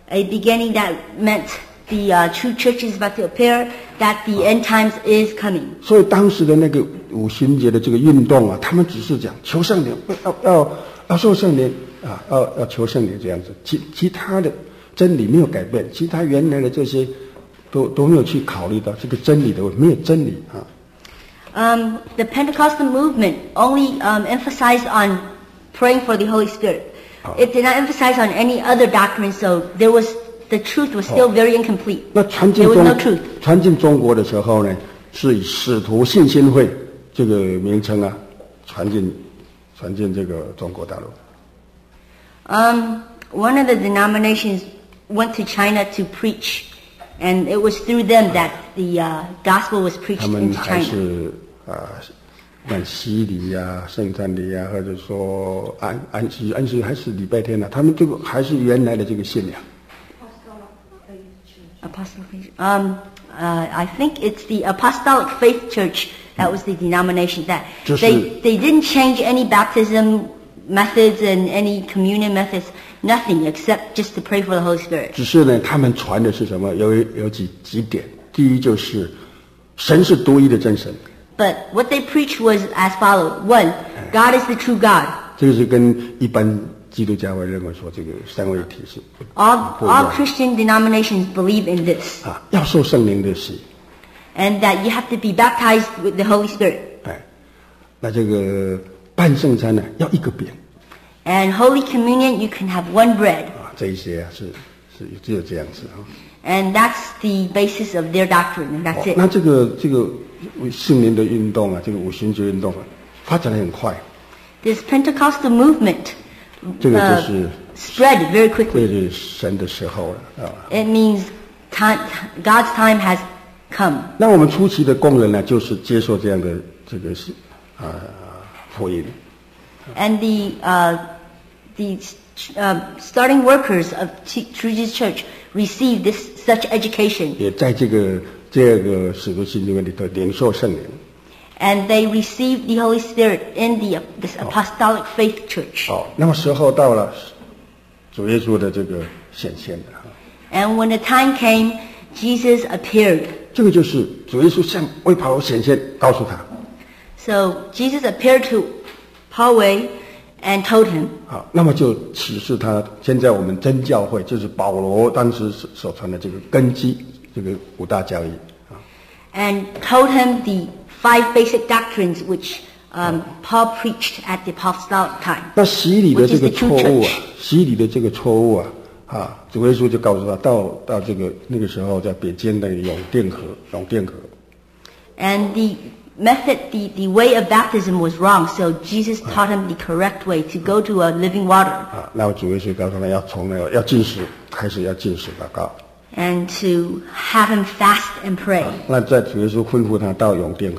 a beginning that meant the uh, true church is about to appear, that the end times is coming. 所以当时的那个五旬节的这个运动啊，他们只是讲求圣灵，要要要受圣灵啊，要要求圣灵这样子，其其他的真理没有改变，其他原来的这些都都没有去考虑到这个真理的，没有真理啊。 Um, the Pentecostal movement only um, emphasized on praying for the Holy Spirit. It did not emphasize on any other doctrine, so there was the truth was still very incomplete. 那传进 There was 中 no truth. 传进中国的时候呢，是以使徒信心会这个名称啊，传进传进这个中国大陆。 Um, one of the denominations went to China to preach, and it was through them that the uh, gospel was preached 他们 into 还 China. 是啊，办洗礼呀、圣餐礼呀，或者说安安息安息还是礼拜天啊，他们这个还是原来的这个信仰。 Apostolic Faith. Um, uh, I think it's the Apostolic Faith Church that was the denomination that 就是 they they didn't change any baptism methods and any communion methods, nothing except just to pray for the Holy Spirit. 只是呢，他们传的是什么？有有几几点。第一就是神是独一的真神， But what they preached was as follows: one, God is the true God. 这个是跟一般基督教会认为说这个三位一体是 All 不一 all 样 Christian denominations believe in this, 啊，要受圣灵的洗。 and that you have to be baptized with the Holy Spirit. 哎，那这个办圣餐呢，要一个饼 And Holy Communion, you can have one bread, 啊，这一些啊是是只有这样子啊。 and that's the basis of their doctrine, and that's 哦 it. 那这个这个圣灵的运动啊，这个五旬节运动啊，发展的很快， This Pentecostal movement 这个 uh, 就是 spread very 这 quickly. 是神的时候了啊。 It means time, God's time has come. 那我们初期的工人呢，就是接受这样的这个是啊福音。 And the, uh, the uh, starting workers of T- True Jesus Church received this such education, 也在这个这个使徒信经里头领受圣灵。 and they received the Holy Spirit in the this Apostolic Faith Church. 哦，那么时候到了，主耶稣的这个显现了哈。 And when the time came, Jesus appeared. 这个就是主耶稣向为保罗显现，告诉他， So Jesus appeared to Paul Wei and told him. 好，那么就启示他。现在我们真教会就是保罗当时所所传的这个根基，这个五大教义啊。 And told him the five basic doctrines which um, Paul preached at the apostolic time. 那洗礼的 Which 这 is 个 the 错 true 误啊 church.， 洗礼的这个错误啊，啊，主耶稣就告诉他，到到这个那个时候，在北京的永定河，永定河。 And the method, the, the way of baptism was wrong, so Jesus taught him the correct way to go to a living water 啊，那么主耶稣告诉他，要从那个要进食开始，要进食祷告。 and to have him fast and pray. 那在主耶稣吩咐他到永定河，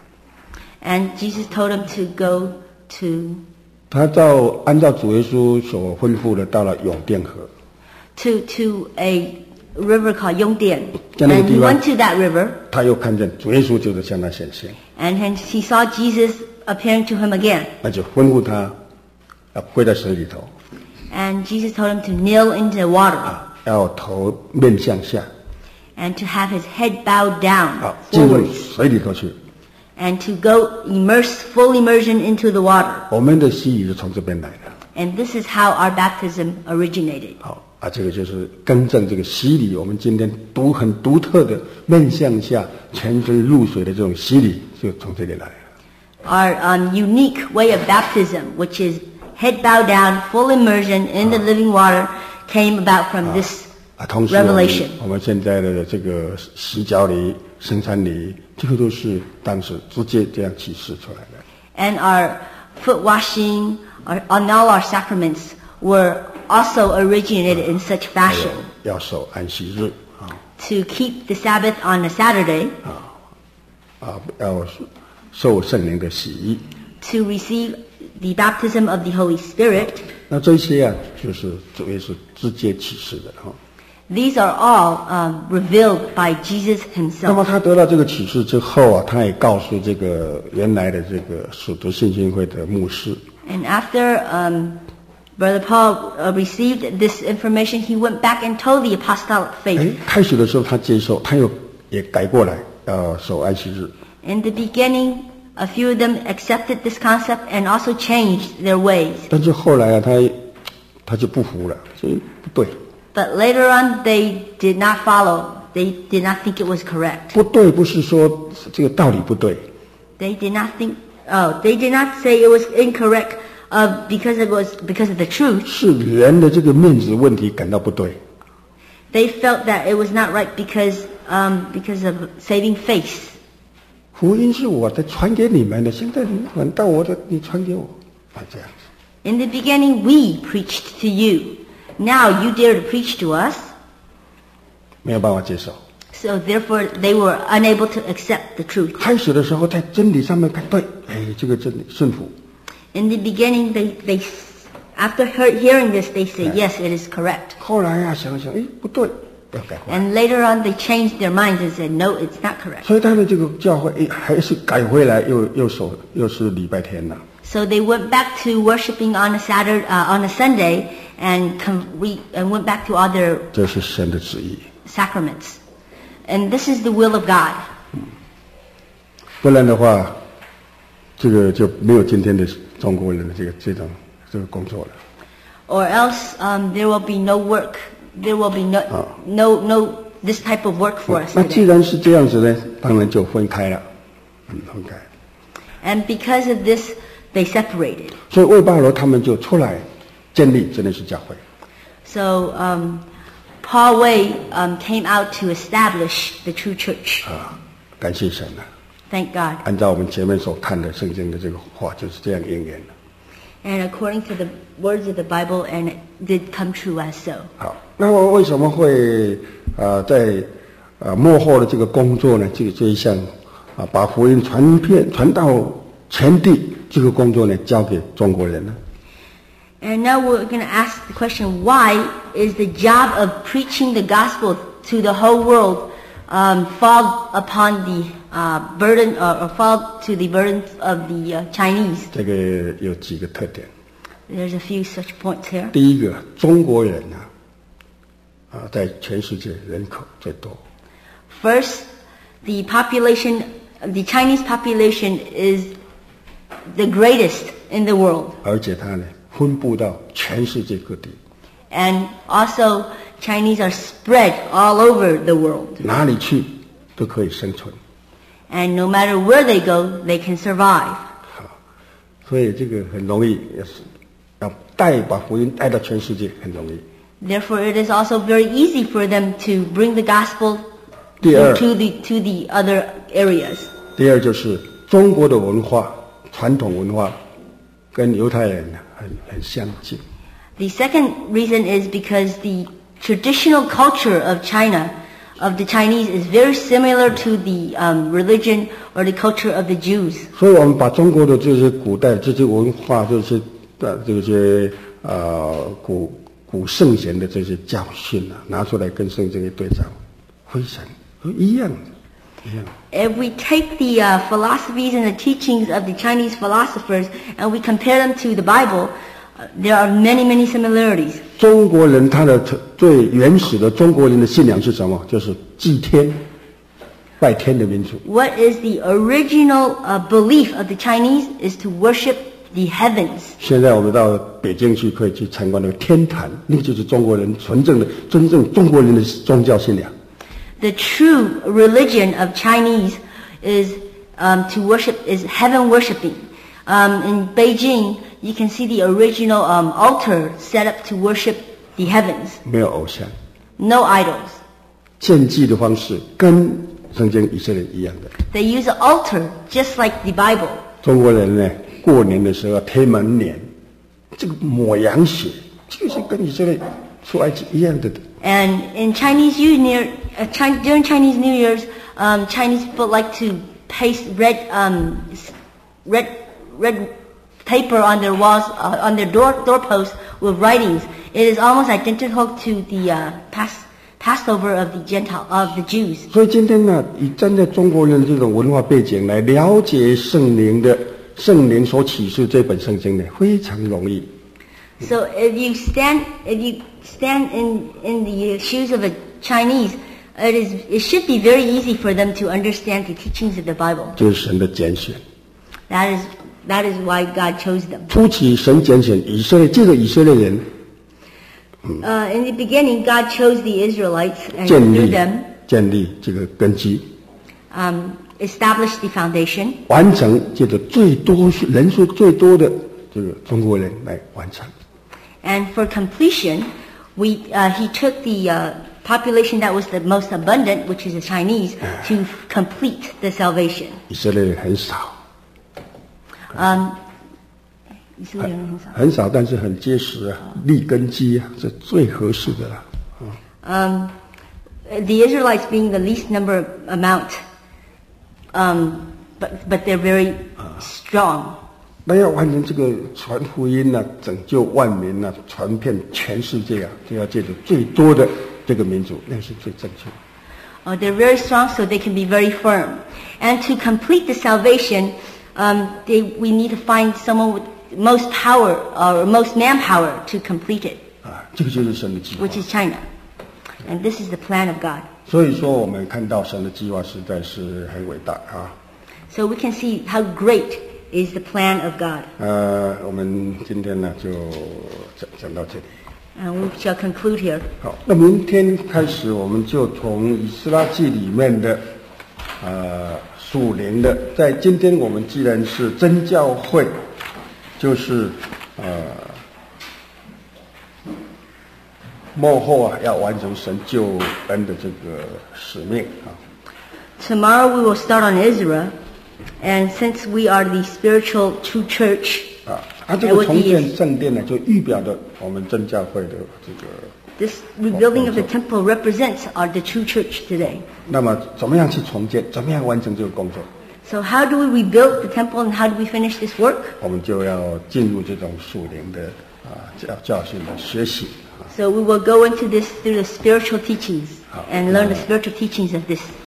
And Jesus told him to go to 他照按照主耶稣所吩咐的，到了永定河。 to to a river called Yongdian. 在那个 And 地 he 方 went to that river, 他又看见主耶稣就是向他显现， and hence he saw Jesus appearing to him again. 那就吩咐他要跪在水里头， And Jesus told him to kneel into the water 要头面向下， and to have his head bowed down 好进入 forwards 水里头去。 and to go immerse, full immersion into the water. 我们的洗礼是从这边来的。 And this is how our baptism originated. 好啊，这个就是更正这个洗礼。我们今天独很独特的面向下全身入水的这种洗礼，就从这里来的。 Our um, unique way of baptism, which is head bowed down, full immersion in the living water, came about from this 啊，同时我们 revelation. 我们现在的这个洗脚礼、圣餐礼，这个都是当时直接这样启示出来的。 And our foot washing, our, and all our sacraments were also originated in such 还有 fashion. 要守安息日啊 To keep the Sabbath on a Saturday, 啊，要受圣灵的洗。 to receive the baptism of the Holy Spirit. 那这些啊，就是主耶稣直接启示的哈。 These are all um, revealed by Jesus 那么 himself. 他得到这个启示之后啊，他也告诉这个原来的这个使徒信心会的牧师， And after um, Brother Paul uh, received this information. He went back and told the apostolic 哎 faith. 开始的时候他接受，他又也改过来，要守安息日。 In the beginning, a few of them accepted this concept and also changed their ways. 但是后来啊，他他就不服了，所以不对， But later on, they did not follow. They did not think it was correct. 不对不是说这个道理不对， They did not think. Oh, they did not say it was incorrect uh, because it was because of the truth. 是人的这个面子问题感到不对。 They felt that it was not right because um, because of saving face. 福音是我的传给你们的，现在你转到我的，你传给我，啊这样子。 In the beginning, we preached to you. Now you dare to preach to us. 没有办法接受。 So therefore, they were unable to accept the truth. 开始的时候在真理上面看对，哎，这个真理顺服。 In the beginning, they, they after hear, hearing this, they say, yes, it is correct. 后来呀、啊、想想，哎，不对，要改回来。 And later on, they changed their minds and said, no, it's not correct. 所以他的这个教会，哎，还是改回来，又又守，又是礼拜天了。 So they went back to worshiping on a Saturday, uh, on a Sunday, and, com- re- and went back to all their 这是神的旨意。 sacraments. And this is the will of God. 不然的话，这个就没有今天的中国人的这个这种这个工作了。 Or else um, there will be no work. There will be no, Oh. no, no this type of work for us 那既 today. 然是这样子呢，当然就分开了，嗯，分开。 And because of this, they separated. 所以魏巴罗他们就出来建立真的是教会。 So um, Paul Wei um, came out to establish the true church. 啊，感谢神啊！ Thank God. 按照我们前面所看的圣经的这个话，就是这样应验的。 And according to the words of the Bible, and it did come true as so. 好，那么为什么会呃在呃幕后的这个工作呢？这个这一项啊，把福音传遍传到全地这个工作呢，交给中国人呢？ And now we're going to ask the question, why is the job of preaching the gospel to the whole world um, fall upon the uh, burden, or, or fall to the burden of the uh, Chinese? 这个有几个特点。 There's a few such points here. 第一个，中国人啊，啊，在全世界人口最多。 First, the population, the Chinese population is the greatest in the world. 而且它呢，分布到全世界各地， And also, Chinese are spread all over the world. 哪里去都可以生存。 And no matter where they go, they can survive. 好，所以这个很容易，也是要带把福音带到全世界很容易。 Therefore, it is also very easy for them to bring the gospel 第二， to the, to the other areas. 第二就是中国的文化，传统文化跟犹太人很很相近。 The second reason is because the traditional culture of China, of the Chinese, is very similar to the um, religion or the culture of the Jews. 所以我们把中国的这些古代这些文化，这些的这些呃古古圣贤的这些教训啊，拿出来跟圣经一对照，非常一样的，一样的。 If we take the uh, philosophies and the teachings of the Chinese philosophers and we compare them to the Bible, uh, there are many, many similarities. 中国人他的最原始的中国人的信仰是什么？就是祭天、拜天的民族。 What is the original uh, belief of the Chinese is to worship the heavens. 现在我们到北京去，可以去参观那个天坛，那就是中国人纯正的、真正中国人的宗教信仰。 The true religion of Chinese is um, to worship is heaven worshiping. Um, in Beijing, you can see the original um, altar set up to worship the heavens. 没有偶像， No idols. 献祭的方式跟圣经以色列一样的。 They use an altar just like the Bible. 中国人呢，过年的时候贴门帘，这个抹羊血，这个是跟以色列出埃及一样的。 And in Chinese New Year, uh, Chi- during Chinese New Year's, um, Chinese people like to paste red, um, s- red, red paper on their walls, uh, on their door doorposts with writings. It is almost identical to the uh, Pas- Passover of the Gentile of the Jews. 所以今天呢，以站在中国人这种文化背景来了解圣灵的圣灵所启示这本圣经呢，非常容易。 So if you stand, if you stand in in the shoes of a Chinese, it is it should be very easy for them to understand the teachings of the Bible. 就是神的拣选。 That is that is why God chose them. 初期神拣选以色列，借着以色列人 Uh, in the beginning, God chose the Israelites and 建 through 立 them 建立这个根基， um, established the foundation, 完成借着最多人数最多的这个中国人来完成。 and for completion, we uh, He took the uh, population that was the most abundant, which is the Chinese, to complete the salvation. 以色列人很少， Um, 以色列人很少。 很少，但是很结实啊，立根基啊，是最合适的了。 Um, the Israelites being the least number amount, um, but but they're very strong. 那要完成这个传福音呢、啊，拯救万民呢、啊，传遍全世界啊，就要借着最多的这个民族，那是最正确的。 Uh, they're very strong, so they can be very firm. And to complete the salvation, um, they, we need to find someone with most power or most manpower to complete it, 啊，这个就是神的计划。 which is China. And this is the plan of God. 所以说，我们看到神的计划实在是很伟大啊。 So we can see how great is the plan of God. 呃，我们今天呢就讲讲到这里。 And we shall conclude here. 好，那明天开始，我们就从以斯拉记里面的呃属灵的，在今天我们既然是真教会，就是呃幕后啊要完成神救恩的这个使命啊。 Tomorrow we will start on Ezra. And since we are the spiritual true church, 啊，啊，这 and 个 what 重 he 建 is, 圣殿呢，就预表的我们真教会的这个。 this rebuilding of the temple represents our the true church today. 那么，怎么样去重建？怎么样完成这个工作？ So how do we rebuild the temple and how do we finish this work? 我们就要进入这种属灵的啊教教训的学习。 So we will go into this through the spiritual teachings and learn the spiritual teachings of this